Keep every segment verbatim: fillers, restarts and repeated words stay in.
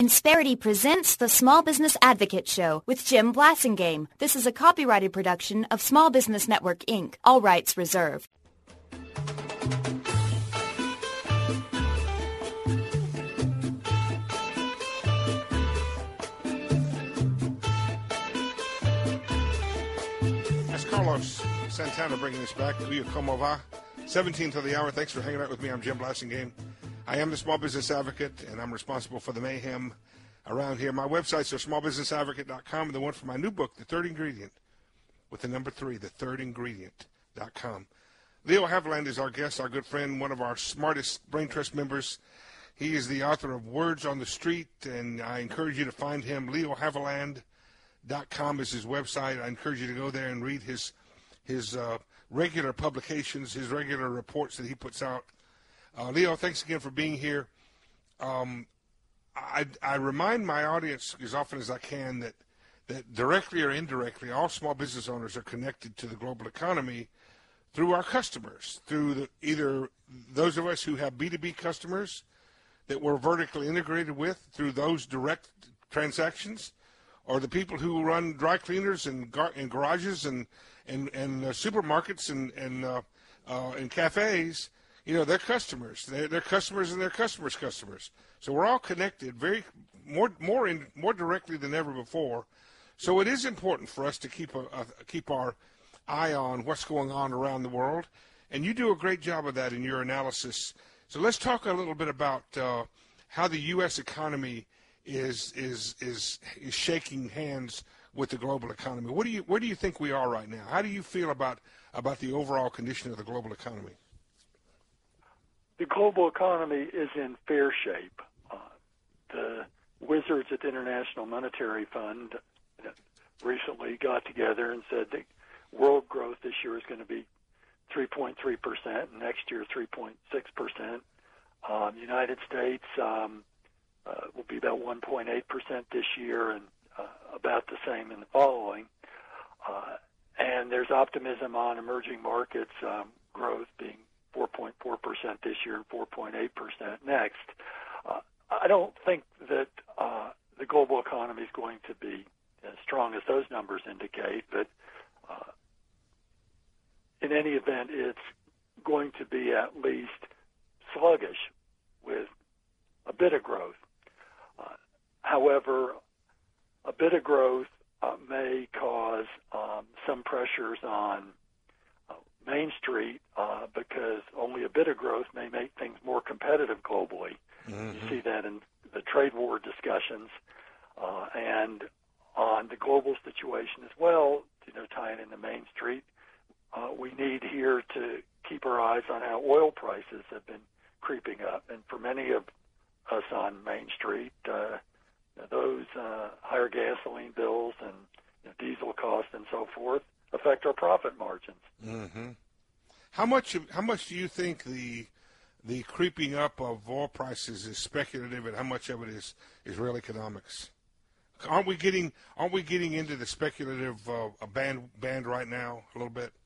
Insperity presents the Small Business Advocate Show with Jim Blasingame. This is a copyrighted production of Small Business Network, Incorporated. All rights reserved. That's Carlos Santana bringing us back. Kuya Como Va, seventeenth of the hour. Thanks for hanging out with me. I'm Jim Blasingame. I am the Small Business Advocate, and I'm responsible for the mayhem around here. My websites are small business advocate dot com, and the one for my new book, The Third Ingredient, with the number three, the third ingredient dot com. Leo Haviland is our guest, our good friend, one of our smartest Brain Trust members. He is the author of Words on the Street, and I encourage you to find him. leo haviland dot com is his website. I encourage you to go there and read his his uh, regular publications, his regular reports that he puts out. Uh, Leo, thanks again for being here. Um, I, I remind my audience as often as I can that, that directly or indirectly, all small business owners are connected to the global economy through our customers, through the, either those of us who have B two B customers that we're vertically integrated with through those direct transactions, or the people who run dry cleaners and, gar- and garages and, and, and uh, supermarkets and, and, uh, uh, and cafes. You know, they're customers. They're, they're customers and their customers' customers. So we're all connected very more more in, more directly than ever before. So it is important for us to keep a, a keep our eye on what's going on around the world. And you do a great job of that in your analysis. So let's talk a little bit about uh, how the U S economy is is is is shaking hands with the global economy. What do you where do you think we are right now? How do you feel about about the overall condition of the global economy? The global economy is in fair shape. Uh, the wizards at the International Monetary Fund recently got together and said that world growth this year is going to be three point three percent, and next year three point six percent. Um, the United States um, uh, will be about one point eight percent this year and uh, about the same in the following. Uh, and there's optimism on emerging markets um, growth being four point four percent this year and four point eight percent next. Uh, I don't think that uh, the global economy is going to be as strong as those numbers indicate, but uh, in any event, it's going to be at least sluggish with a bit of growth. Uh, however, a bit of growth uh, may cause um, some pressures on Main Street, uh, because only a bit of growth may make things more competitive globally. Mm-hmm. You see that in the trade war discussions, uh, and on the global situation as well, you know, tying into Main Street, uh, we need here to keep our eyes on how oil prices have been creeping up. And for many of us on Main Street, uh, those uh, higher gasoline bills and you know, diesel costs and so forth affect our profit margins. Mm-hmm. How much? How much do you think the the creeping up of oil prices is speculative, and how much of it is, is real economics? Aren't we getting Aren't we getting into the speculative uh, band band right now a little bit?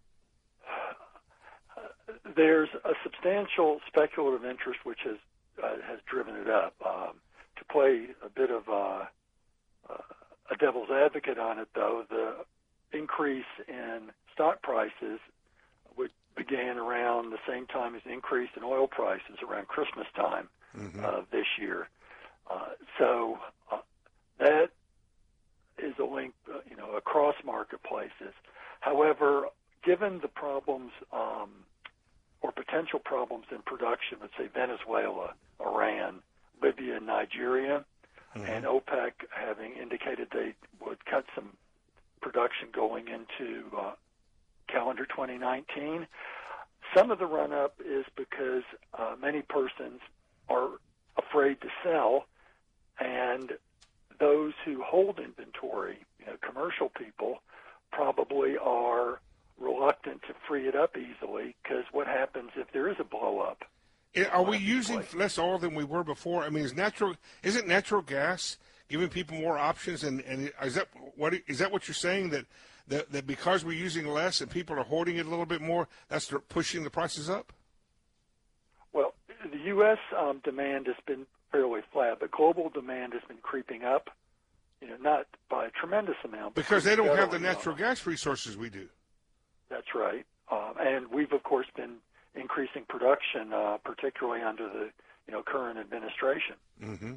There's a substantial speculative interest which has uh, has driven it up. Um, to play a bit of uh, uh, a devil's advocate on it, though, the increase in stock prices would began around the same time as the increase in oil prices around Christmas time mm-hmm. uh, this year. Uh, so uh, that is a link, uh, you know, across marketplaces. However, given the problems um, or potential problems in production, let's say Venezuela, Iran, Libya, and Nigeria, mm-hmm. and OPEC having indicated they would cut some production going into uh, calendar twenty nineteen. Some of the run-up is because uh, many persons are afraid to sell, and those who hold inventory, you know, commercial people, probably are reluctant to free it up easily, because what happens if there is a blow-up? Are we using less oil than we were before? I mean, is natural isn't natural gas giving people more options, and, and is that what is that what you're saying, that, that that because we're using less and people are hoarding it a little bit more, that's pushing the prices up? Well, the U S um, demand has been fairly flat, but global demand has been creeping up, you know, not by a tremendous amount. Because they don't have the steadily natural up. gas resources we do. That's right. Um, and we've, of course, been increasing production, uh, particularly under the, you know, current administration. Mm-hmm.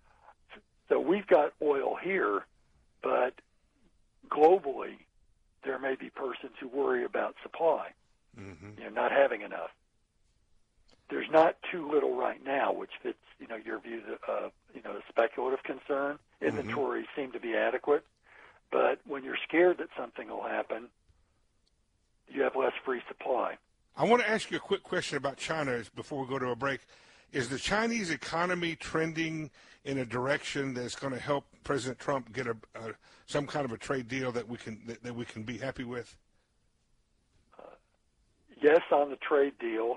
So we've got oil here, but globally, there may be persons who worry about supply, mm-hmm. you know, not having enough. There's not too little right now, which fits, you know, your view of, uh, you know, a speculative concern. Inventories mm-hmm. seem to be adequate, but when you're scared that something will happen, you have less free supply. I want to ask you a quick question about China before we go to a break. Is the Chinese economy trending in a direction that's going to help President Trump get a, a some kind of a trade deal that we can that, that we can be happy with? Uh, yes, on the trade deal.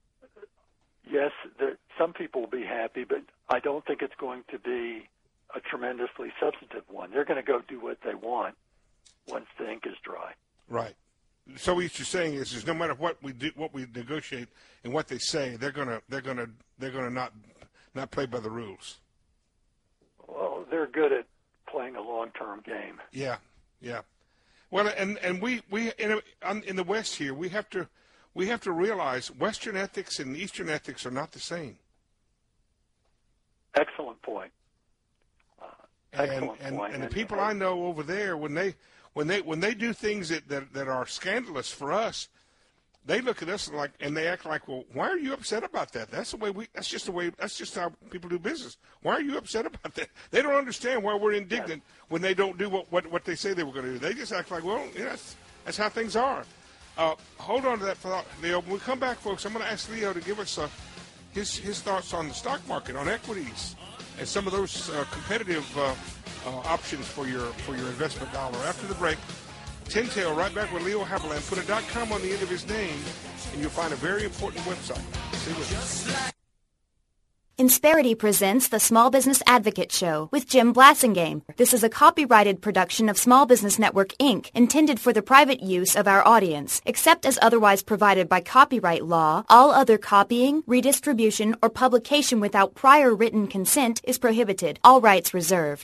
Yes, there, some people will be happy, but I don't think it's going to be a tremendously substantive one. They're going to go do what they want once the ink is dry. Right. So what you're saying is, is no matter what we do, what we negotiate, and what they say, they're gonna, they're gonna, they're gonna not, not play by the rules. Well, they're good at playing a long-term game. Yeah, yeah. Well, and and we we in a, in the West here, we have to we have to realize Western ethics and Eastern ethics are not the same. Excellent point. Uh, excellent and, point. And, and the and, people and, I know over there, when they when they when they do things that, that, that are scandalous for us, they look at us like and they act like, well, why are you upset about that? That's the way we. That's just the way. That's just how people do business. Why are you upset about that? They don't understand why we're indignant yes. when they don't do what, what, what they say they were going to do. They just act like, well, yeah, that's, that's how things are. Uh, hold on to that thought, Leo. When we come back, folks, I'm going to ask Leo to give us uh, his his thoughts on the stock market, on equities, and some of those uh, competitive uh, uh, options for your for your investment dollar. After the break, Tintail right back with Leo Haviland. Put a .com on the end of his name, and you'll find a very important website. See you with us. Insperity presents the Small Business Advocate Show with Jim Blasingame. This is a copyrighted production of Small Business Network, Incorporated, intended for the private use of our audience. Except as otherwise provided by copyright law, all other copying, redistribution, or publication without prior written consent is prohibited. All rights reserved.